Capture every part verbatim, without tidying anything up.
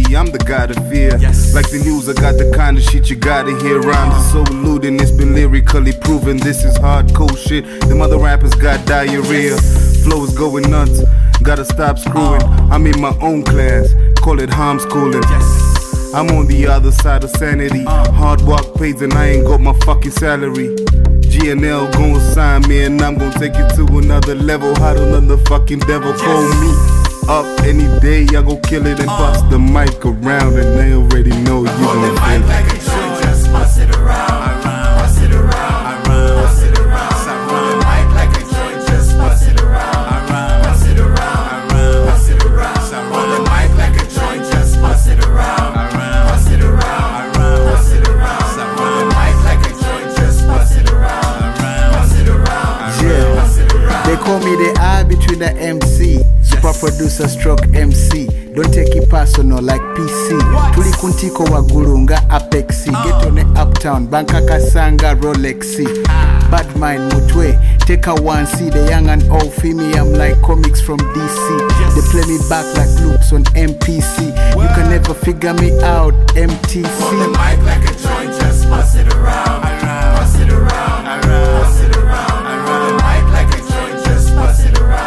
me, I'm the guy to fear. Yes. Like the news, I got the kind of shit you gotta hear. Rhymes are so eluding, it's been lyrically proven. This is hardcore shit, them other rappers got diarrhea. Yes. Flow is going nuts, gotta stop screwing. uh. I'm in my own class, call it homeschooling. Yes. I'm on the other side of sanity. uh. Hard work pays and I ain't got my fucking salary. G N L gon' sign me and I'm gon' take it to another level. Hotter than the fucking devil. Yes. Call me up any day, I go kill it and uh. bust the mic around, and they already know you gon' feel it. Like a joint, just bust it around, bust it around, bust it around. Roll the mic like a joint, just bust it around, bust it around, bust it around. Roll the mic like a joint, just bust it around, bust it around, bust it around. Roll the mic like a joint, just bust it around, bust it around, bust it around. They call me the eye between the M C. Super producer stroke M C. Don't take it personal like P C. Tuli kuntiko wa gulunga Apexi. Get on the uptown, Banka Kasanga Rolexi. Bad mind Mutwe, take a one C. The young and old feel me, I'm like comics from D C. They play me back like loops on M P C. You can never figure me out, M T C. Hold the mic like a joint, just bust it around, bust it around, bust it around. Hold the mic like a joint, just bust it around.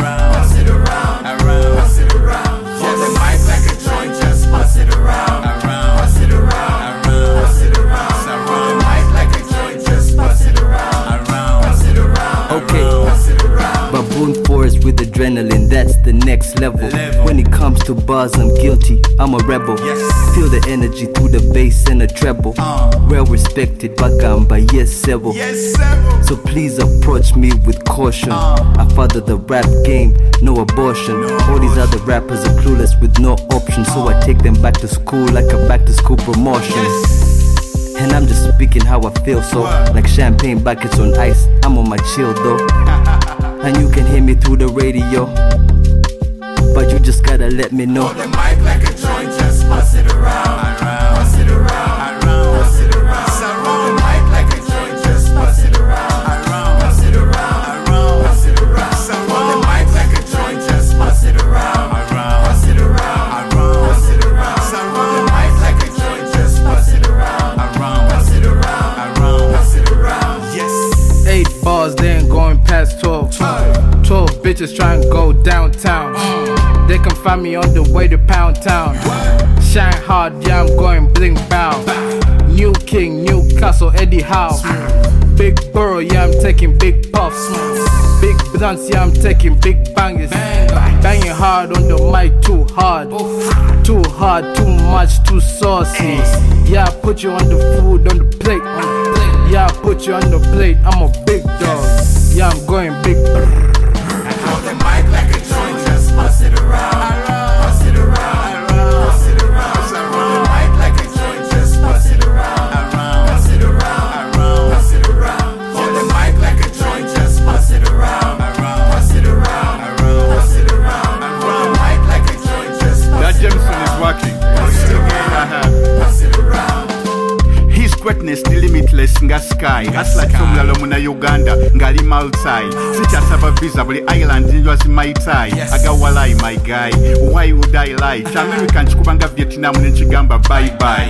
With adrenaline, that's the next level. level. When it comes to bars, I'm guilty, I'm a rebel. Yes. Feel the energy through the bass and the treble. Uh. Well respected, Bagamba, yes, several. Yes, so please approach me with caution. Uh. I father the rap game, no abortion. No All these other rappers are clueless with no options, so I take them back to school like a back to school promotion. Yes. And I'm just speaking how I feel, so what? Like champagne buckets on ice, I'm on my chill though. And you can hear me through the radio, but you just gotta let me know. Hold the mic like a joint, just bust it around, bust it around, bust it around. Hold the mic like a joint, just bust it around, bust it around, bust it around. Hold the mic like a joint, just bust it around, bust it around, bust it around. Hold the mic like a joint, just bust it around, bust it around, bust it around. Yes. Eight bars, then going past twelve. twelve bitches try and go downtown. They can find me on the way to Pound Town. Shine hard, yeah, I'm going bling bow. New King, Newcastle, Eddie Howe. Big Burrow, yeah, I'm taking big puffs. Big blunts, yeah, I'm taking big bangers. Banging hard on the mic, too hard. Too hard, too much, too saucy. Yeah, I put you on the food, on the plate. Yeah, I put you on the plate, I'm a big dog. Yeah, I'm going big. And hold the mic like a joint, just bust it around, bust it around, bust it around. Hold the mic like a joint, just bust it around, bust it around, bust it around. Hold the mic like a joint, just bust it around, bust it around, bust it around. Hold the mic like a joint, just bust it around. That Jameson is working. Bust it around, bust it around. His greatness the limitless nga sky. Asla chomulalo muna Uganda ngali Maltai. Sicha saba visa buli island njwa si Maitai. Aga walai my guy. Why would I lie? American chikubanga Vietnam nchigamba bye bye.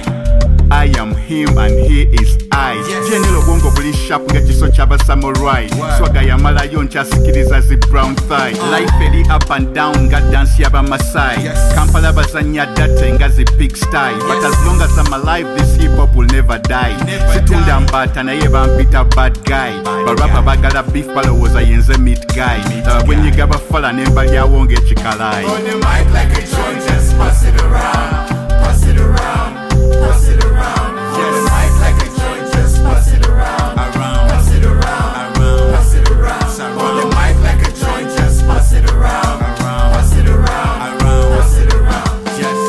I am him and he is I. General bongo buli sharp nga chiso chaba samurai. Swaga ya malayo nchasikiriza zi brown thigh. Life eri up and down nga dance yaba Masai. Kampala bazanya date nga zi big style. But as long as I'm alive, this hip hop will never die. Situunda mbata na yeba mpita bad guy. Barapa bagala beef palo was a yenze meat guy. When you gaba fala nemba ya wonge chikalai. On the mic like a joint, just pass it around, pass it around, pass it around. On the mic like a joint, just pass it around, pass it around, pass it around. On the mic like a joint, just pass it around, pass it around, pass it around.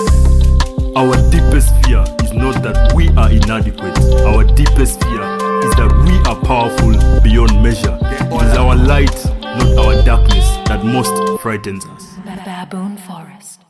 Yes. Our deepest fear is not that we are inadequate. Our deepest fear is that we are powerful beyond measure. It is our light, not our darkness, that most frightens us. Baboon Forest.